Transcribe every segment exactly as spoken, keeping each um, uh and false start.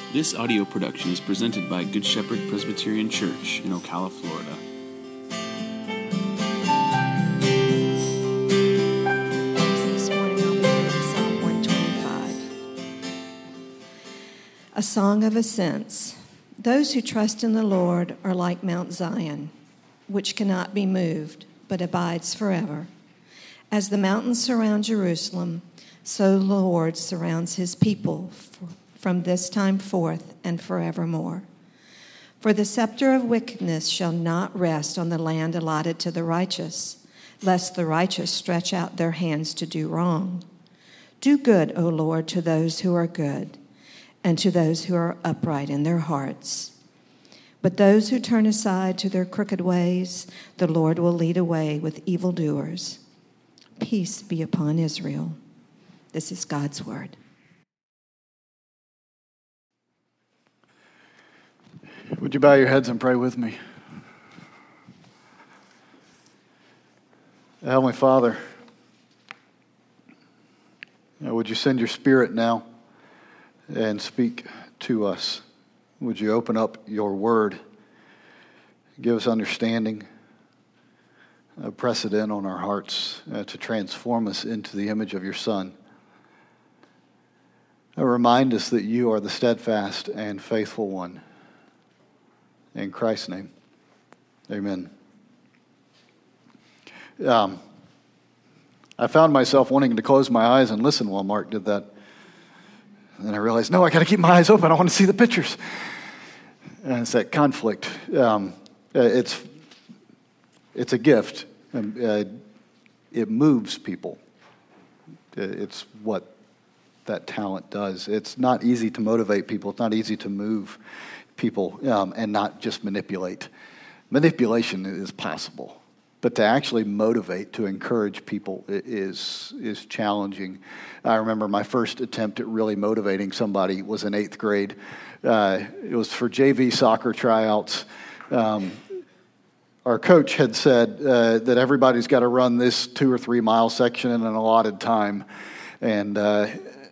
This audio production is presented by Good Shepherd Presbyterian Church in Ocala, Florida. This morning I'll be reading Psalm one twenty-five. A song of ascents. Those who trust in the Lord are like Mount Zion, which cannot be moved, but abides forever. As the mountains surround Jerusalem, so the Lord surrounds his people from this time forth and forevermore. For the scepter of wickedness shall not rest on the land allotted to the righteous, lest the righteous stretch out their hands to do wrong. Do good, O Lord, to those who are good, and to those who are upright in their hearts. But those who turn aside to their crooked ways, the Lord will lead away with evildoers. Peace be upon Israel. This is God's word. Would you bow your heads and pray with me? Heavenly Father, would you send your Spirit now and speak to us? Would you open up your word, give us understanding, uh, press it in on our hearts uh, to transform us into the image of your Son. Uh, remind us that you are the steadfast and faithful one. In Christ's name, amen. Um, I found myself wanting to close my eyes and listen while Mark did that. And then I realized, no, I got to keep my eyes open. I want to see the pictures. And it's that conflict. Um, it's it's a gift. And, uh, it moves people. It's what that talent does. It's not easy to motivate people. It's not easy to move people um, and not just manipulate. Manipulation is possible, but to actually motivate, to encourage people is is challenging. I remember my first attempt at really motivating somebody was in eighth grade. Uh, it was for J V soccer tryouts. Um, our coach had said uh, that everybody's got to run this two or three mile section in an allotted time, and uh,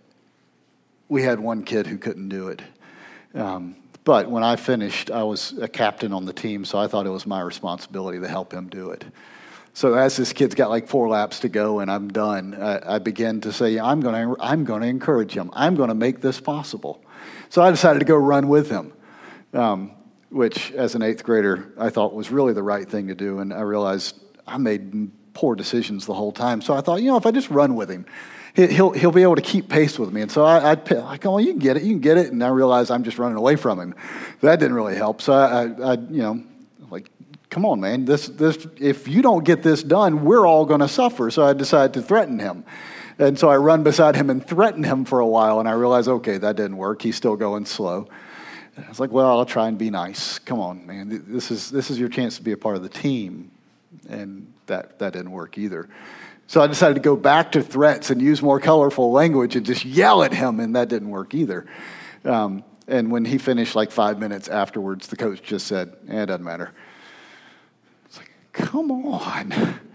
we had one kid who couldn't do it. Um, But when I finished, I was a captain on the team, so I thought it was my responsibility to help him do it. So as this kid's got like four laps to go and I'm done, I, I began to say, I'm going to I'm going to encourage him. I'm going to make this possible. So I decided to go run with him, um, which as an eighth grader, I thought was really the right thing to do. And I realized I made poor decisions the whole time. So I thought, you know, if I just run with him, He'll he'll be able to keep pace with me. And so I, I'd I go, well, you can get it, you can get it. And I realized I'm just running away from him. That didn't really help. So I, I, I you know, like, come on, man. This this if you don't get this done, we're all going to suffer. So I decided to threaten him. And so I run beside him and threaten him for a while. And I realized, okay, that didn't work. He's still going slow. And I was like, well, I'll try and be nice. Come on, man. This is this is your chance to be a part of the team. And that that didn't work either. So I decided to go back to threats and use more colorful language and just yell at him, and that didn't work either. Um, and when he finished like five minutes afterwards, the coach just said, eh, it doesn't matter. It's like, come on.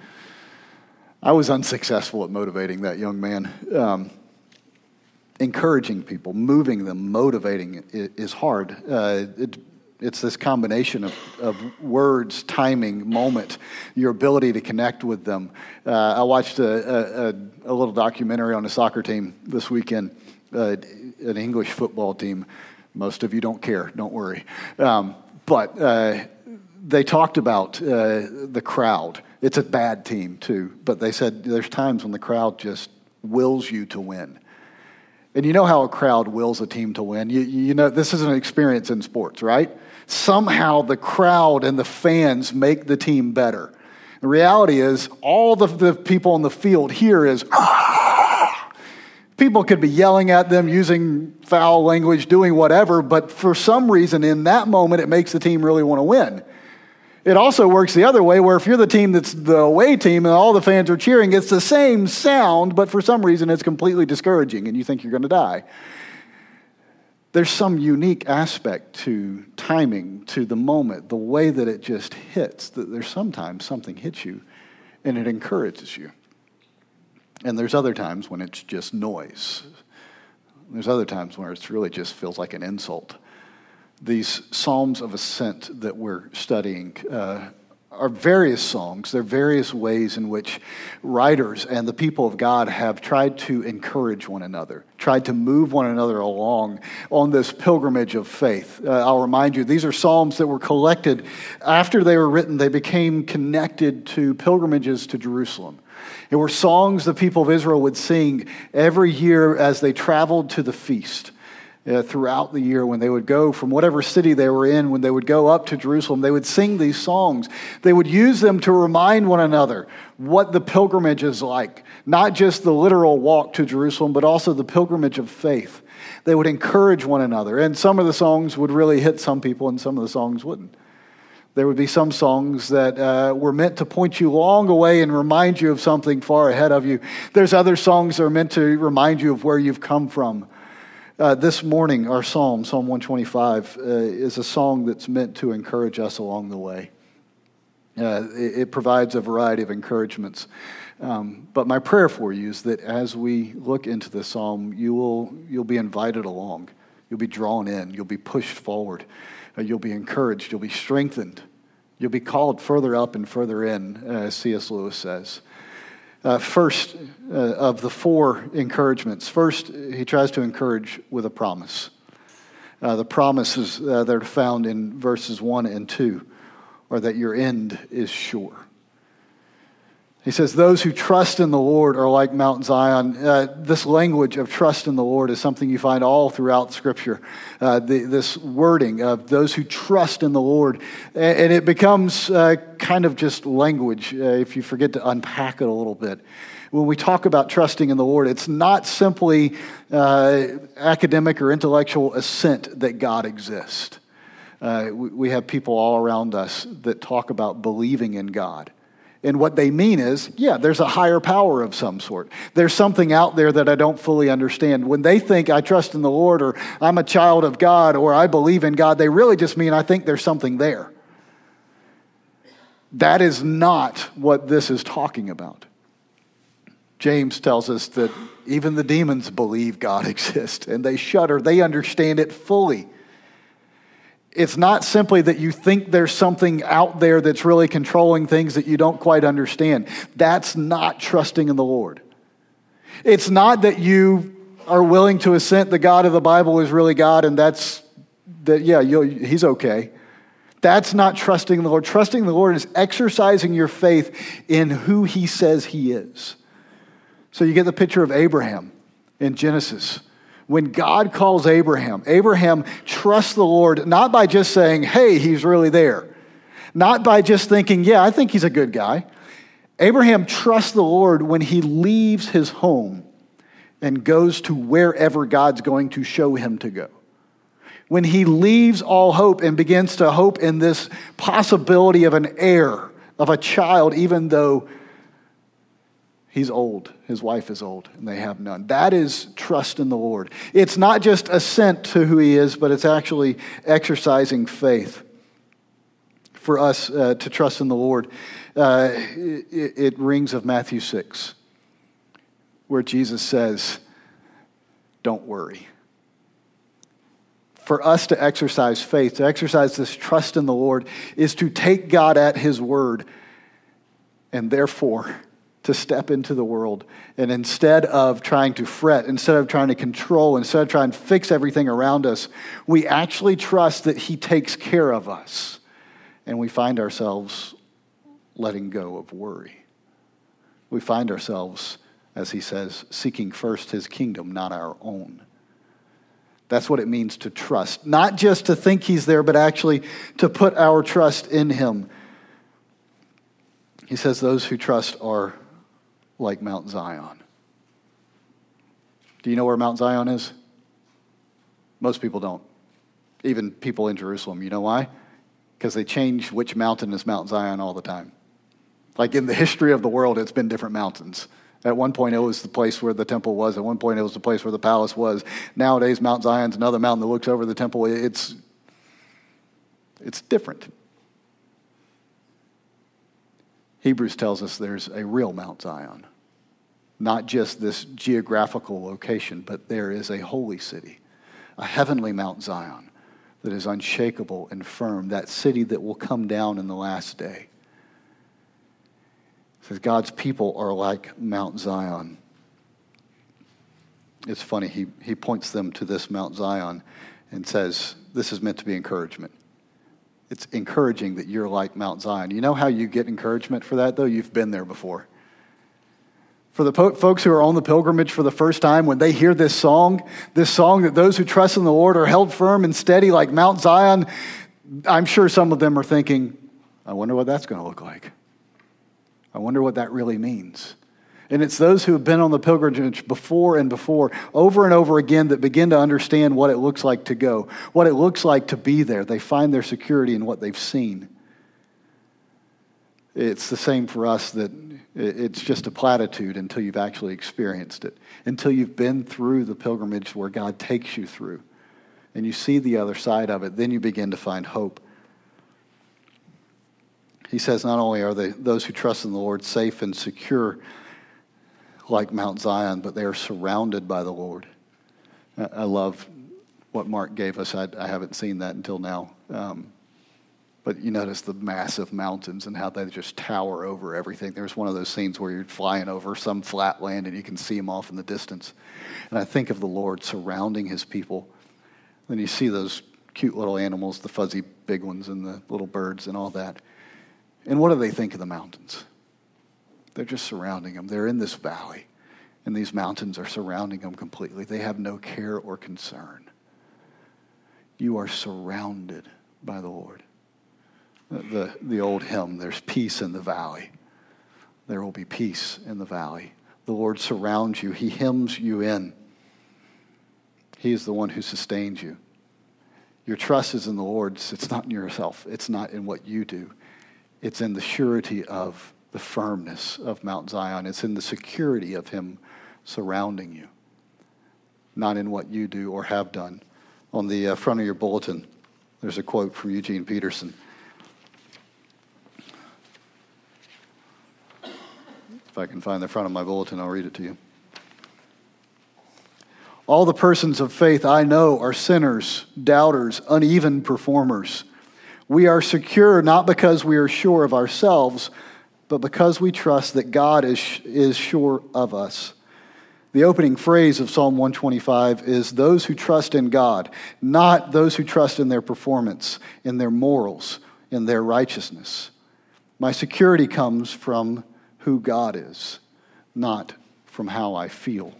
I was unsuccessful at motivating that young man. Um, encouraging people, moving them, motivating is hard. Uh, it, It's this combination of, of words, timing, moment, your ability to connect with them. Uh, I watched a, a, a little documentary on a soccer team this weekend, uh, an English football team. Most of you don't care, don't worry. Um, but uh, they talked about uh, the crowd. It's a bad team too, but they said there's times when the crowd just wills you to win. And you know how a crowd wills a team to win? You, you know, this is an experience in sports, right? Somehow the crowd and the fans make the team better. The reality is all the, the people on the field here is, ah! People could be yelling at them, using foul language, doing whatever, but for some reason in that moment it makes the team really want to win. It also works the other way, where if you're the team that's the away team and all the fans are cheering, it's the same sound, but for some reason it's completely discouraging and you think you're going to die. There's some unique aspect to timing, to the moment, the way that it just hits. That there's sometimes something hits you and it encourages you. And there's other times when it's just noise. There's other times where it really just feels like an insult. These Psalms of Ascent that we're studying uh, are various songs. They're various ways in which writers and the people of God have tried to encourage one another, tried to move one another along on this pilgrimage of faith. Uh, I'll remind you, these are psalms that were collected after they were written. They became connected to pilgrimages to Jerusalem. It were songs the people of Israel would sing every year as they traveled to the feast. Uh, throughout the year, when they would go from whatever city they were in, when they would go up to Jerusalem, they would sing these songs. They would use them to remind one another what the pilgrimage is like. Not just the literal walk to Jerusalem, but also the pilgrimage of faith. They would encourage one another. And some of the songs would really hit some people, and some of the songs wouldn't. There would be some songs that uh, were meant to point you long away and remind you of something far ahead of you. There's other songs that are meant to remind you of where you've come from. Uh, this morning, our psalm, Psalm one twenty-five, uh, is a song that's meant to encourage us along the way. Uh, it, it provides a variety of encouragements. Um, but my prayer for you is that as we look into this psalm, you will, you'll be invited along. You'll be drawn in. You'll be pushed forward. Uh, you'll be encouraged. You'll be strengthened. You'll be called further up and further in, as C S Lewis says. Uh, first uh, of the four encouragements, first he tries to encourage with a promise. Uh, the promises uh, that are found in verses one and two are that your end is sure. He says, those who trust in the Lord are like Mount Zion. Uh, this language of trust in the Lord is something you find all throughout Scripture. Uh, the, this wording of those who trust in the Lord. And, and it becomes uh, kind of just language uh, if you forget to unpack it a little bit. When we talk about trusting in the Lord, it's not simply uh, academic or intellectual assent that God exists. Uh, we, we have people all around us that talk about believing in God. And what they mean is, yeah, there's a higher power of some sort. There's something out there that I don't fully understand. When they think I trust in the Lord, or I'm a child of God, or I believe in God, they really just mean I think there's something there. That is not what this is talking about. James tells us that even the demons believe God exists, and they shudder. They understand it fully. It's not simply that you think there's something out there that's really controlling things that you don't quite understand. That's not trusting in the Lord. It's not that you are willing to assent the God of the Bible is really God, and that's, that yeah, he's okay. That's not trusting in the Lord. Trusting in the Lord is exercising your faith in who he says he is. So you get the picture of Abraham in Genesis. When God calls Abraham, Abraham trusts the Lord not by just saying, hey, he's really there. Not by just thinking, yeah, I think he's a good guy. Abraham trusts the Lord when he leaves his home and goes to wherever God's going to show him to go. When he leaves all hope and begins to hope in this possibility of an heir, of a child, even though he's old, his wife is old, and they have none. That is trust in the Lord. It's not just assent to who he is, but it's actually exercising faith. For us uh, to trust in the Lord, uh, it, it rings of Matthew six, where Jesus says, don't worry. For us to exercise faith, to exercise this trust in the Lord, is to take God at his word, and therefore to step into the world. And instead of trying to fret, instead of trying to control, instead of trying to fix everything around us, we actually trust that he takes care of us. And we find ourselves letting go of worry. We find ourselves, as he says, seeking first his kingdom, not our own. That's what it means to trust. Not just to think he's there, but actually to put our trust in him. He says those who trust are like Mount Zion. Do you know where Mount Zion is? Most people don't. Even people in Jerusalem. You know why? Because they change which mountain is Mount Zion all the time. Like in the history of the world, it's been different mountains. At one point, it was the place where the temple was. At one point, it was the place where the palace was. Nowadays, Mount Zion's another mountain that looks over the temple. It's, it's different. Hebrews tells us there's a real Mount Zion. Not just this geographical location, but there is a holy city, a heavenly Mount Zion that is unshakable and firm, that city that will come down in the last day. It says God's people are like Mount Zion. It's funny, he, he points them to this Mount Zion and says, this is meant to be encouragement. It's encouraging that you're like Mount Zion. You know how you get encouragement for that, though? You've been there before. For the po- folks who are on the pilgrimage for the first time, when they hear this song, this song that those who trust in the Lord are held firm and steady like Mount Zion, I'm sure some of them are thinking, I wonder what that's going to look like. I wonder what that really means. And it's those who have been on the pilgrimage before and before, over and over again, that begin to understand what it looks like to go, what it looks like to be there. They find their security in what they've seen. It's the same for us, that it's just a platitude until you've actually experienced it, until you've been through the pilgrimage where God takes you through, and you see the other side of it. Then you begin to find hope. He says not only are they those who trust in the Lord safe and secure like Mount Zion, but they are surrounded by the Lord. I love what Mark gave us. I, I haven't seen that until now. Um, but you notice the massive mountains and how they just tower over everything. There's one of those scenes where you're flying over some flat land and you can see them off in the distance. And I think of the Lord surrounding his people. Then you see those cute little animals, the fuzzy big ones and the little birds and all that. And what do they think of the mountains? They're just surrounding them. They're in this valley, and these mountains are surrounding them completely. They have no care or concern. You are surrounded by the Lord. The, the old hymn, there's peace in the valley. There will be peace in the valley. The Lord surrounds you. He hems you in. He is the one who sustains you. Your trust is in the Lord. It's not in yourself. It's not in what you do. It's in the surety of the firmness of Mount Zion. It's in the security of him surrounding you, not in what you do or have done. On the uh, front of your bulletin, there's a quote from Eugene Peterson. If I can find the front of my bulletin, I'll read it to you. All the persons of faith I know are sinners, doubters, uneven performers. We are secure not because we are sure of ourselves, but because we trust that God is, is sure of us. The opening phrase of Psalm one twenty-five is those who trust in God, not those who trust in their performance, in their morals, in their righteousness. My security comes from who God is, not from how I feel.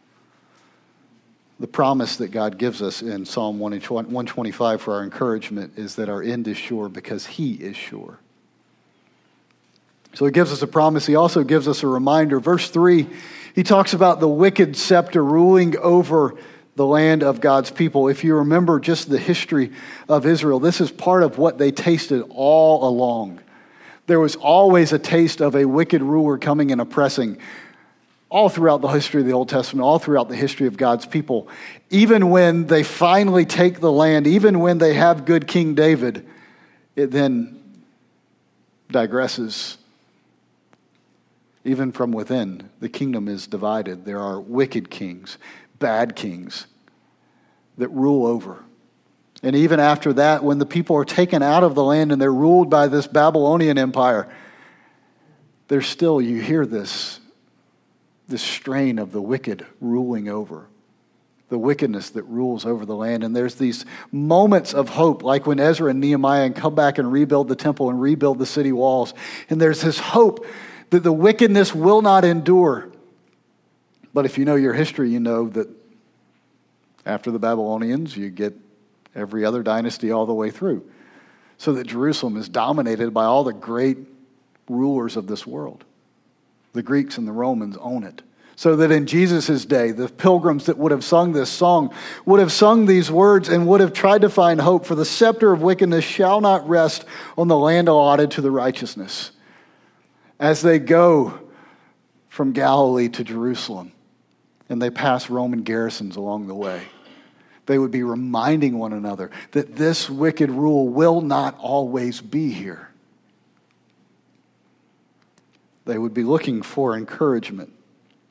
The promise that God gives us in Psalm one twenty-five for our encouragement is that our end is sure because he is sure. So he gives us a promise. He also gives us a reminder. Verse three, he talks about the wicked scepter ruling over the land of God's people. If you remember just the history of Israel, this is part of what they tasted all along. There was always a taste of a wicked ruler coming and oppressing all throughout the history of the Old Testament, all throughout the history of God's people. Even when they finally take the land, even when they have good King David, it then digresses. Even from within, the kingdom is divided. There are wicked kings, bad kings that rule over. And even after that, when the people are taken out of the land and they're ruled by this Babylonian empire, there's still, you hear this, this strain of the wicked ruling over, the wickedness that rules over the land. And there's these moments of hope, like when Ezra and Nehemiah come back and rebuild the temple and rebuild the city walls. And there's this hope that the wickedness will not endure. But if you know your history, you know that after the Babylonians, you get every other dynasty all the way through. So that Jerusalem is dominated by all the great rulers of this world. The Greeks and the Romans own it. So that in Jesus' day, the pilgrims that would have sung this song would have sung these words and would have tried to find hope. For the scepter of wickedness shall not rest on the land allotted to the righteousness. As they go from Galilee to Jerusalem and they pass Roman garrisons along the way, they would be reminding one another that this wicked rule will not always be here. They would be looking for encouragement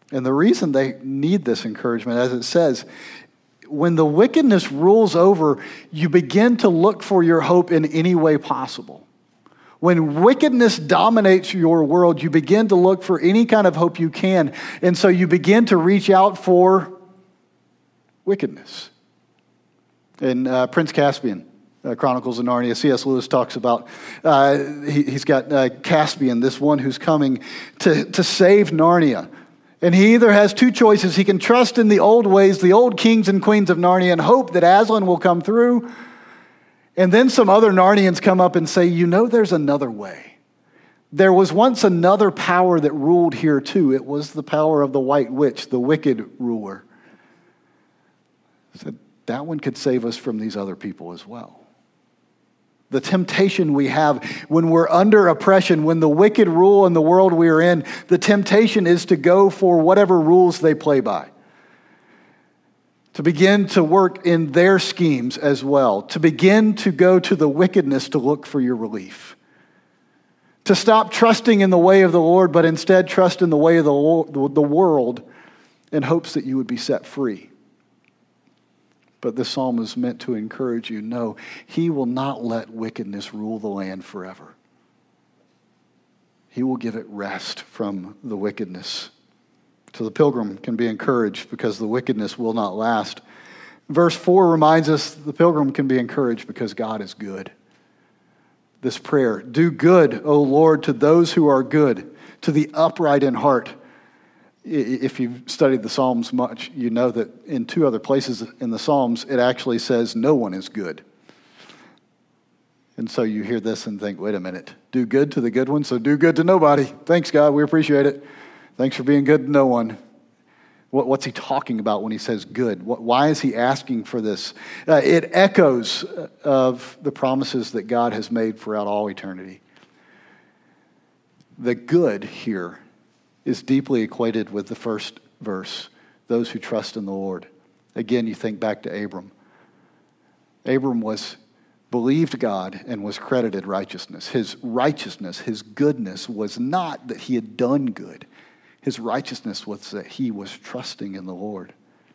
And the reason they need this encouragement, as it says, when the wickedness rules over, you begin to look for your hope in any way possible. When wickedness dominates your world, you begin to look for any kind of hope you can. And so you begin to reach out for wickedness. In uh, Prince Caspian, uh, Chronicles of Narnia, C S Lewis talks about, uh, he, he's got uh, Caspian, this one who's coming to, to save Narnia. And he either has two choices. He can trust in the old ways, the old kings and queens of Narnia, and hope that Aslan will come through. And then some other Narnians come up and say, you know, there's another way. There was once another power that ruled here too. It was the power of the White Witch, the wicked ruler. Said that one could save us from these other people as well. The temptation we have when we're under oppression, when the wicked rule in the world we are in, the temptation is to go for whatever rules they play by. To begin to work in their schemes as well. To begin to go to the wickedness to look for your relief. To stop trusting in the way of the Lord, but instead trust in the way of the, Lord, the world in hopes that you would be set free. But this psalm is meant to encourage you. No, he will not let wickedness rule the land forever. He will give it rest from the wickedness. So the pilgrim can be encouraged because the wickedness will not last. Verse four reminds us the pilgrim can be encouraged because God is good. This prayer, do good, O Lord, to those who are good, to the upright in heart. If you've studied the Psalms much, you know that in two other places in the Psalms, it actually says no one is good. And so you hear this and think, wait a minute, do good to the good one, so do good to nobody. Thanks, God, we appreciate it. Thanks for being good to no one. What, what's he talking about when he says good? What, why is he asking for this? Uh, it echoes of the promises that God has made throughout all eternity. The good here is deeply equated with the first verse, those who trust in the Lord. Again, you think back to Abram. Abram was believed God and was credited righteousness. His righteousness, his goodness was not that he had done good. His righteousness was that he was trusting in the Lord.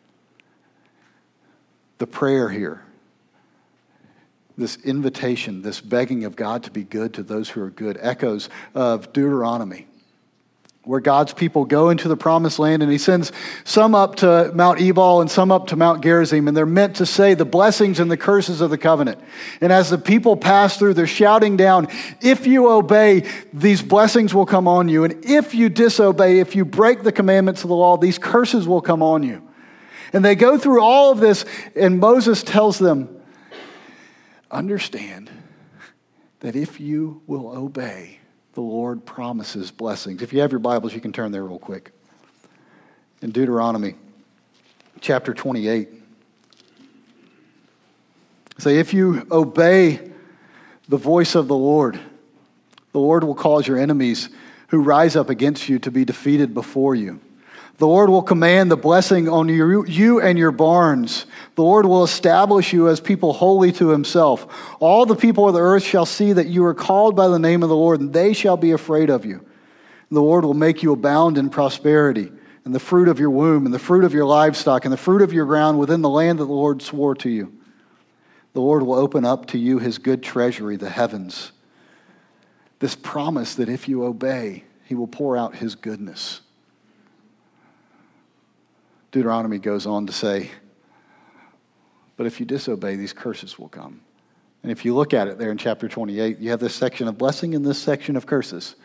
The prayer here, this invitation, this begging of God to be good to those who are good, echoes of Deuteronomy, where God's people go into the promised land, and he sends some up to Mount Ebal and some up to Mount Gerizim, and they're meant to say the blessings and the curses of the covenant. And as the people pass through, they're shouting down, if you obey, these blessings will come on you, and if you disobey, if you break the commandments of the law, these curses will come on you. And they go through all of this, and Moses tells them, understand that if you will obey, the Lord promises blessings. If you have your Bibles, you can turn there real quick. In Deuteronomy chapter twenty-eight. Say, if you obey the voice of the Lord, the Lord will cause your enemies who rise up against you to be defeated before you. The Lord will command the blessing on you, you and your barns. The Lord will establish you as people holy to himself. All the people of the earth shall see that you are called by the name of the Lord, and they shall be afraid of you. And the Lord will make you abound in prosperity, and the fruit of your womb, and the fruit of your livestock, and the fruit of your ground within the land that the Lord swore to you. The Lord will open up to you his good treasury, the heavens. This promise that if you obey, he will pour out his goodness. Deuteronomy goes on to say, but if you disobey, these curses will come. And if you look at it there in chapter twenty-eight, you have this section of blessing and this section of curses.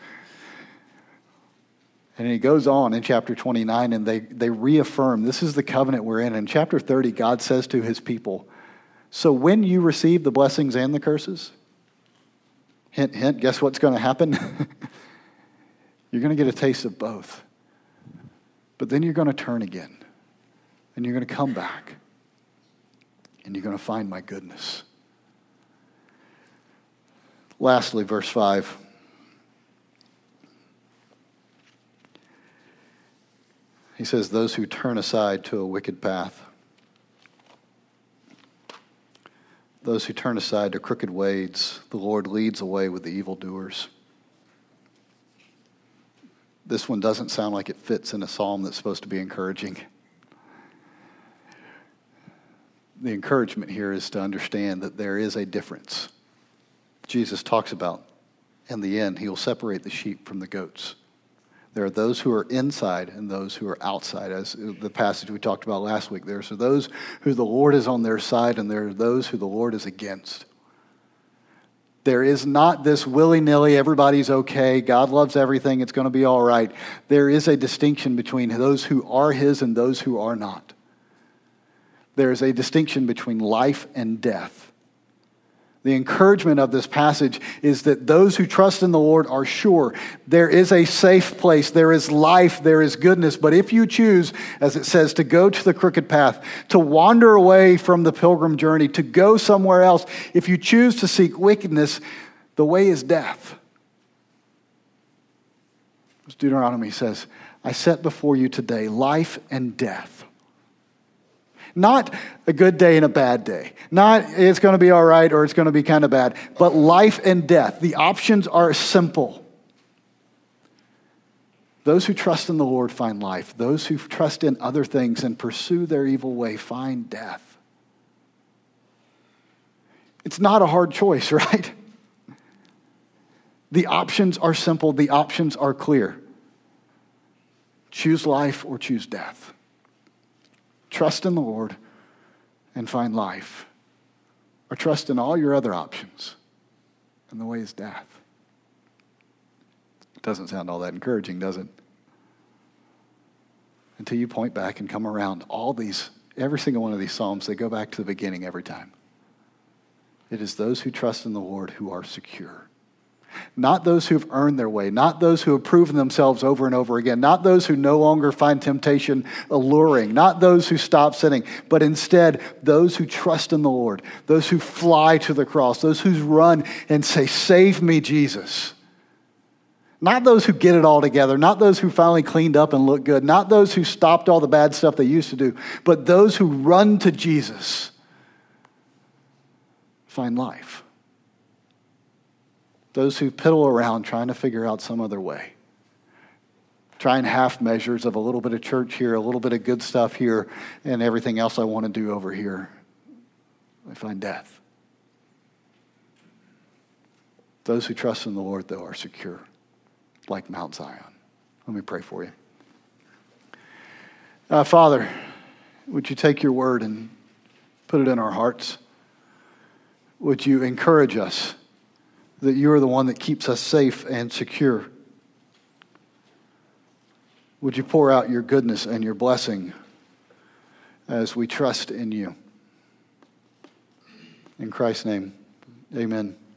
And he goes on in chapter twenty-nine, and they, they reaffirm, this is the covenant we're in. In chapter thirty, God says to his people, so when you receive the blessings and the curses, hint, hint, guess what's going to happen? You're going to get a taste of both. But then you're going to turn again. And you're going to come back. And you're going to find my goodness. Lastly, verse five. He says, those who turn aside to a wicked path. Those who turn aside to crooked ways, the Lord leads away with the evildoers. this one doesn't sound like it fits in a psalm that's supposed to be encouraging. The encouragement here is to understand that there is a difference. Jesus talks about, in the end, he'll separate the sheep from the goats. There are those who are inside and those who are outside. As the passage we talked about last week, there are those who the Lord is on their side and there are those who the Lord is against. There is not this willy-nilly, everybody's okay, God loves everything, it's going to be all right. There is a distinction between those who are his and those who are not. There is a distinction between life and death. The encouragement of this passage is that those who trust in the Lord are sure. There is a safe place, there is life, there is goodness. But if you choose, as it says, to go to the crooked path, to wander away from the pilgrim journey, to go somewhere else, if you choose to seek wickedness, the way is death. As Deuteronomy says, I set before you today life and death. Not a good day and a bad day. Not it's going to be all right or it's going to be kind of bad. But life and death. The options are simple. Those who trust in the Lord find life. Those who trust in other things and pursue their evil way find death. It's not a hard choice, right? The options are simple. The options are clear. Choose life or choose death. Trust in the Lord and find life. Or trust in all your other options. And the way is death. It doesn't sound all that encouraging, does it? Until you point back and come around. All these, every single one of these Psalms, they go back to the beginning every time. It is those who trust in the Lord who are secure. Not those who've earned their way, not those who have proven themselves over and over again, not those who no longer find temptation alluring, not those who stop sinning, but instead those who trust in the Lord, those who fly to the cross, those who run and say, save me, Jesus. Not those who get it all together, not those who finally cleaned up and look good, not those who stopped all the bad stuff they used to do, but those who run to Jesus find life. Those who piddle around trying to figure out some other way. Trying half measures of a little bit of church here, a little bit of good stuff here, and everything else I want to do over here. They find death. Those who trust in the Lord, though, are secure, like Mount Zion. Let me pray for you. Uh, Father, would you take your word and put it in our hearts? Would you encourage us that you are the one that keeps us safe and secure? Would you pour out your goodness and your blessing as we trust in you? In Christ's name, amen.